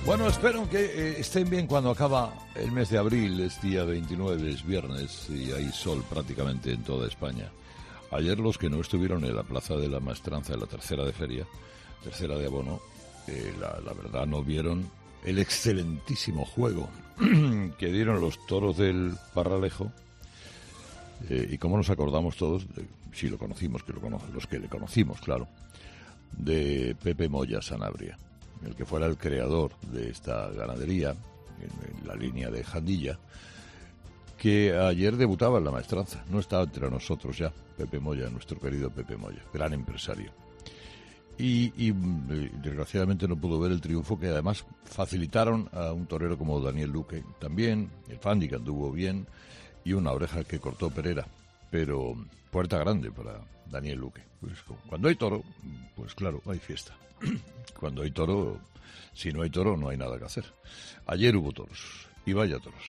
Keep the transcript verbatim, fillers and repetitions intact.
Bueno, espero que eh, estén bien cuando acaba el mes de abril. Es día veintinueve, es viernes y hay sol prácticamente en toda España. Ayer los que no estuvieron en la Plaza de la Maestranza de la tercera de feria, tercera de abono, eh, la, la verdad no vieron el excelentísimo juego que dieron los toros del Parralejo. Eh, y como nos acordamos todos, de, si lo conocimos, que lo cono- los que le conocimos, claro, de Pepe Moya Sanabria, el que fuera el creador de esta ganadería, en, en la línea de Jandilla, que ayer debutaba en la maestranza. No está entre nosotros ya, Pepe Moya, nuestro querido Pepe Moya, gran empresario. Y, y desgraciadamente no pudo ver el triunfo, que además facilitaron a un torero como Daniel Luque también, el Fandi que anduvo bien, y una oreja que cortó Pereira, pero puerta grande para Daniel Luque. Pues cuando hay toro, pues claro, hay fiesta. Cuando hay toro, si no hay toro, no hay nada que hacer. Ayer hubo toros, y vaya toros.